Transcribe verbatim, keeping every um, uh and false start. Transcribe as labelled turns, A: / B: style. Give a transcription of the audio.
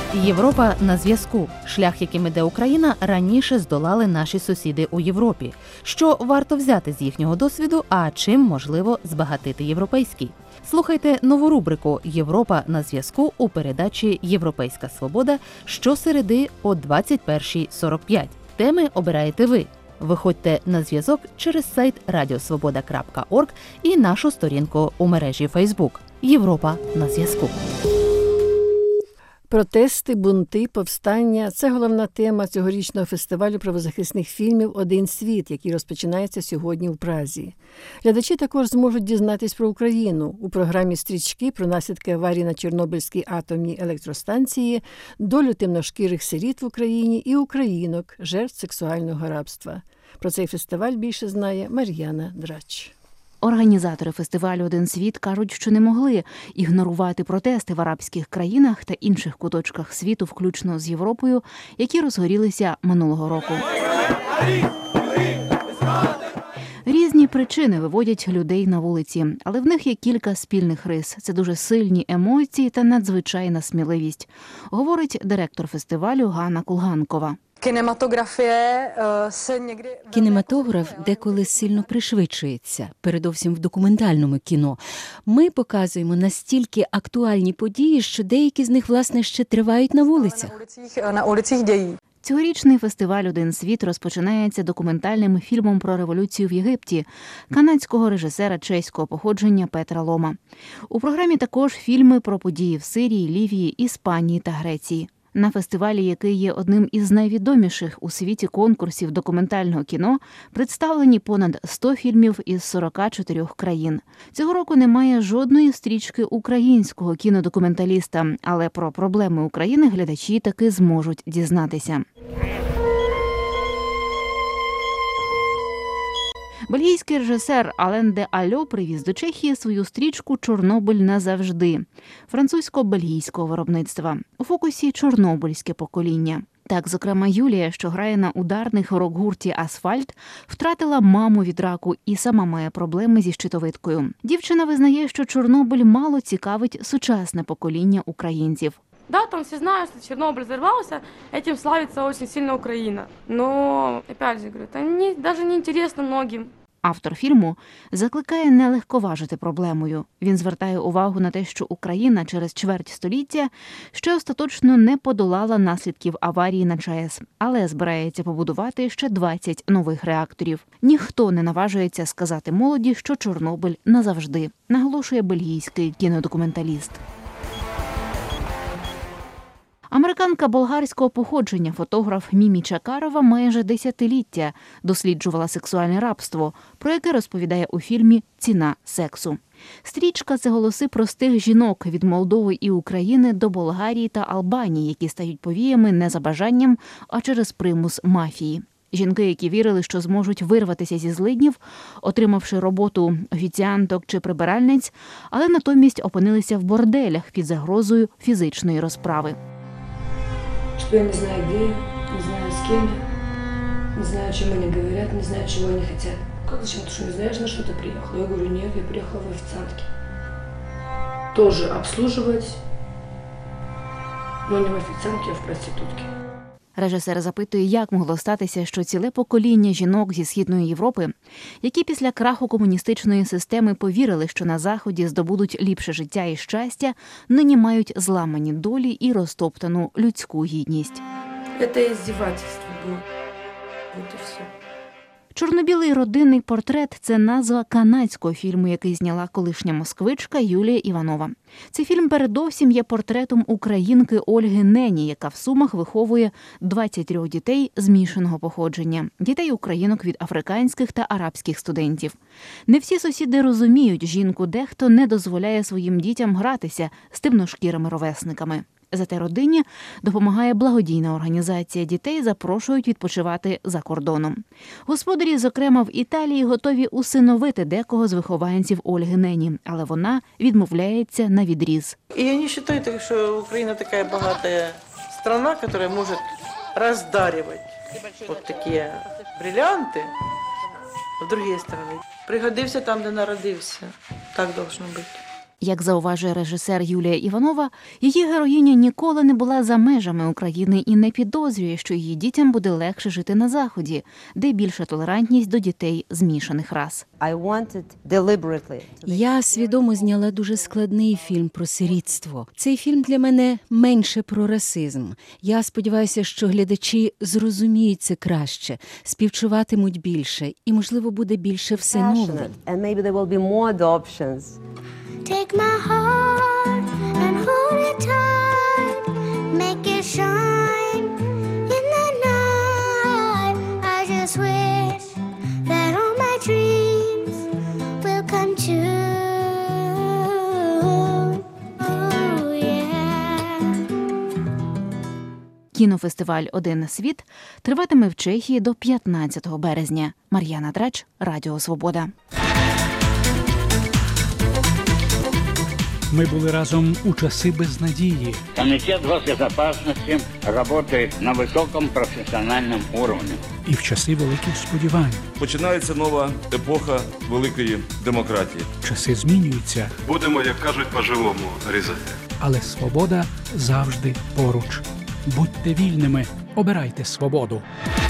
A: Європа на зв'язку. Шлях, яким іде Україна, раніше здолали наші сусіди у Європі. Що варто взяти з їхнього досвіду, а чим можливо збагатити європейський? Слухайте нову рубрику «Європа на зв'язку» у передачі «Європейська свобода» щосереди о двадцять першій сорок п'ять. Теми обираєте ви. Виходьте на зв'язок через сайт радіосвобода крапка орг і нашу сторінку у мережі Фейсбук. Європа на зв'язку.
B: Протести, бунти, повстання – це головна тема цьогорічного фестивалю правозахисних фільмів «Один світ», який розпочинається сьогодні в Празі. Глядачі також зможуть дізнатись про Україну у програмі «Стрічки» про наслідки аварії на Чорнобильській атомній електростанції, долю темношкірих сиріт в Україні і українок, жертв сексуального рабства. Про цей фестиваль більше знає Мар'яна Драч.
C: Організатори фестивалю «Один світ» кажуть, що не могли ігнорувати протести в арабських країнах та інших куточках світу, включно з Європою, які розгорілися минулого року. Різні причини виводять людей на вулиці, але в них є кілька спільних рис. Це дуже сильні емоції та надзвичайна сміливість, говорить директор фестивалю Ганна Кулганкова.
D: Кінематограф деколи сильно пришвидшується, передовсім в документальному кіно. Ми показуємо настільки актуальні події, що деякі з них, власне, ще тривають на вулицях.
C: Цьогорічний фестиваль «Один світ» розпочинається документальним фільмом про революцію в Єгипті канадського режисера чеського походження Петра Лома. У програмі також фільми про події в Сирії, Лівії, Іспанії та Греції. На фестивалі, який є одним із найвідоміших у світі конкурсів документального кіно, представлені понад сто фільмів із сорока чотирьох країн. Цього року немає жодної стрічки українського кінодокументаліста, але про проблеми України глядачі таки зможуть дізнатися. Бельгійський режисер Ален де Альо привіз до Чехії свою стрічку «Чорнобиль назавжди» французько-бельгійського виробництва. У фокусі чорнобильське покоління. Так, зокрема, Юлія, що грає на ударних рок-гурті «Асфальт», втратила маму від раку і сама має проблеми зі щитовидкою. Дівчина визнає, що Чорнобиль мало цікавить сучасне покоління українців.
E: Да, там все знают, что Чернобыль взорвался, этим славится очень сильно Украина. Но, опять же говорю, это не, даже не интересно многим.
C: Автор фільму закликає не легковажити проблемою. Він звертає увагу на те, що Україна через чверть століття ще остаточно не подолала наслідків аварії на ЧАЕС, але збирається побудувати ще двадцять нових реакторів. Ніхто не наважується сказати молоді, що Чорнобиль назавжди, наголошує бельгійський кінодокументаліст. Американка болгарського походження, фотограф Мімі Чакарова, майже десятиліття досліджувала сексуальне рабство, про яке розповідає у фільмі «Ціна сексу». Стрічка – це голоси простих жінок від Молдови і України до Болгарії та Албанії, які стають повіями не за бажанням, а через примус мафії. Жінки, які вірили, що зможуть вирватися зі злиднів, отримавши роботу офіціанток чи прибиральниць, але натомість опинилися в борделях під загрозою фізичної розправи.
F: Что я не знаю, где я, не знаю, с кем я, не знаю, о чем они говорят, не знаю, чего они хотят. Как зачем? Ты что, не знаешь, на что ты приехала? Я говорю, нет, я приехала в официантке. Тоже обслуживать, но не в официантке, а в проститутке.
C: Режисер запитує, як могло статися, що ціле покоління жінок зі Східної Європи, які після краху комуністичної системи повірили, що на Заході здобудуть ліпше життя і щастя, нині мають зламані долі і розтоптану людську гідність.
F: Це іздівательство було. Вот і все.
C: «Чорно-білий родинний портрет» – це назва канадського фільму, який зняла колишня москвичка Юлія Іванова. Цей фільм передовсім є портретом українки Ольги Нені, яка в Сумах виховує двадцять три дітей змішаного походження. Дітей-українок від африканських та арабських студентів. Не всі сусіди розуміють жінку, дехто не дозволяє своїм дітям гратися з темношкірими ровесниками. Зате родині допомагає благодійна організація. Дітей запрошують відпочивати за кордоном. Господарі, зокрема в Італії, готові усиновити декого з вихованців Ольги Нені, але вона відмовляється на відріз.
G: І я не вважаю, що Україна така багата країна, яка може роздарювати от такі брилянти в інші країни. Пригодився там, де народився. Так должно бути.
C: Як зауважує режисер Юлія Іванова, її героїня ніколи не була за межами України і не підозрює, що її дітям буде легше жити на Заході, де більша толерантність до дітей змішаних рас.
D: Я свідомо зняла дуже складний фільм про сирітство. Цей фільм для мене менше про расизм. Я сподіваюся, що глядачі зрозуміють це краще, співчуватимуть більше і, можливо, буде більше всиновлень.
H: Take my heart and hold it tight, make it shine in the night. I just wish that all my dreams will come true. Oh, yeah.
C: Кінофестиваль «Один світ» триватиме в Чехії до п'ятнадцятого березня. Мар'яна Драч, Радіо Свобода.
I: Мы были разом у часы безнадеги.
J: Комитет госбезопасности работает на высоком профессиональном уровне.
I: І в часи великих сподівань.
K: Починається нова епоха великої демократії.
I: Часи змінюються.
L: Будемо, як кажуть, по-живому різати.
I: Але свобода завжди поруч. Будьте вільними, обирайте свободу.